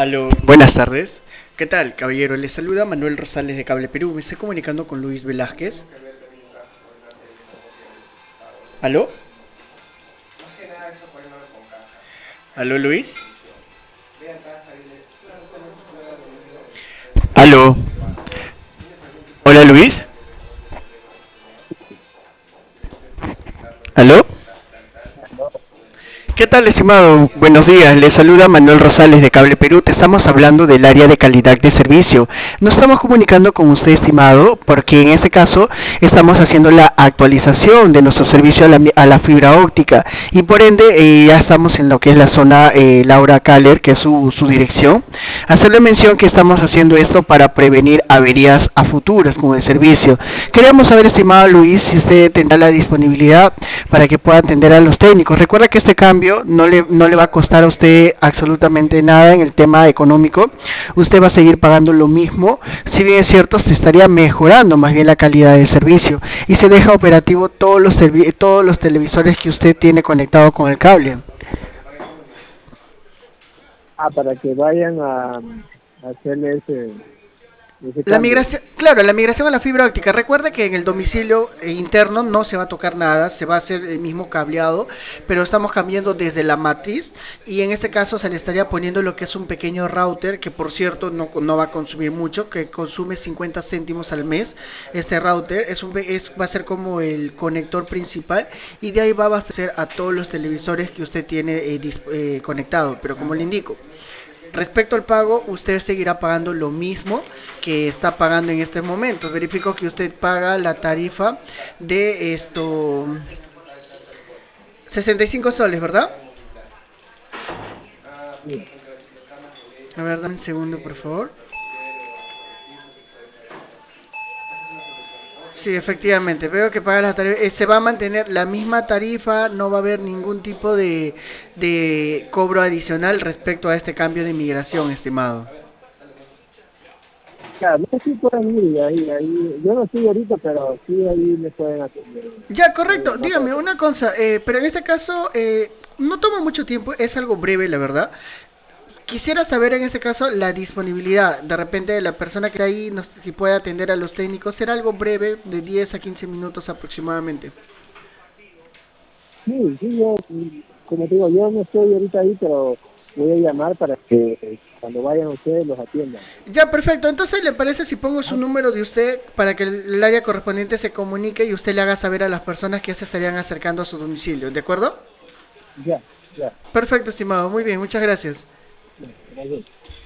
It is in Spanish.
Aló, buenas tardes. ¿Qué tal, caballero? Les saluda Manuel Rosales de Cable Perú. Me estoy comunicando con Luis Velázquez. ¿Aló? ¿Aló, Luis? ¿Aló? ¿Hola, Luis? ¿Aló? ¿Qué tal, estimado? Buenos días. Les saluda Manuel Rosales de Cable Perú. Te estamos hablando del área de calidad de servicio. Nos estamos comunicando con usted, estimado, porque en este caso estamos haciendo la actualización de nuestro servicio a la fibra óptica y por ende ya estamos en lo que es la zona Laura Caller, que es su dirección. Hacerle mención que estamos haciendo esto para prevenir averías a futuras con el servicio. Queríamos saber, estimado Luis, si usted tendrá la disponibilidad para que pueda atender a los técnicos. Recuerda que este cambio no le va a costar a usted absolutamente nada en el tema económico. Usted va a seguir pagando lo mismo. Si bien es cierto, se estaría mejorando más bien la calidad del servicio y se deja operativo todos los televisores que usted tiene conectado con el cable. Para que vayan a hacerle ese La cambio. migración, claro, la migración a la fibra óptica. Recuerda que en el domicilio interno no se va a tocar nada, se va a hacer el mismo cableado, pero estamos cambiando desde la matriz y en este caso se le estaría poniendo lo que es un pequeño router que por cierto no va a consumir mucho, que consume 50 céntimos al mes. Este router va a ser como el conector principal y de ahí va a abastecer a todos los televisores que usted tiene conectado, pero como le indico. Respecto al pago, usted seguirá pagando lo mismo que está pagando en este momento. Verifico que usted paga la tarifa de 65 soles, ¿verdad? Sí, A ver, dame un segundo, por favor. Sí, efectivamente, veo que paga la tarifa. Se va a mantener la misma tarifa, no va a haber ningún tipo de cobro adicional respecto a este cambio de migración, estimado. claro, no, sí pueden ir, ahí, yo no estoy ahorita, pero sí ahí me pueden atender. Ya, Pueden correcto. llamar para Dígame hacer. una cosa, pero en este caso no toma mucho tiempo, es algo breve, la verdad. Quisiera saber en este caso la disponibilidad. De repente la persona que está ahí, si puede atender a los técnicos, será algo breve, de 10 a 15 minutos aproximadamente. Sí, sí, yo, como te digo, yo no estoy ahorita ahí, pero voy a llamar para que cuando vayan ustedes los atiendan. Ya, perfecto. Entonces, ¿le parece si pongo su Ah, número de usted para que el área correspondiente se comunique y usted le haga saber a las personas que ya se estarían acercando a su domicilio? ¿De acuerdo? ya, ya, Perfecto, estimado. Muy bien, muchas gracias. ya, gracias.